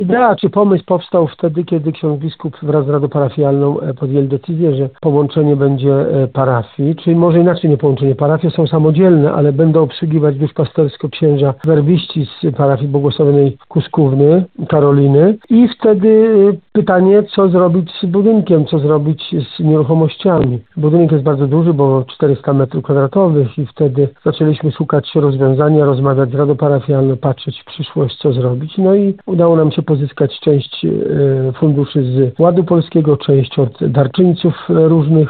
Idea czy pomysł powstał wtedy, kiedy ksiądz biskup wraz z Radą Parafialną podjęli decyzję, że połączenie będzie parafii, czyli może inaczej nie połączenie. Parafie są samodzielne, ale będą obsługiwać duszpastersko księża werbiści z parafii błogosławionej Kuskówny, Karoliny. I wtedy pytanie, co zrobić z budynkiem, co zrobić z nieruchomościami. Budynek jest bardzo duży, bo 400 m2 i wtedy zaczęliśmy szukać rozwiązania, rozmawiać z Radą Parafialną, patrzeć w przyszłość, co zrobić. No i udało nam się pozyskać część funduszy z Ładu Polskiego, część od darczyńców różnych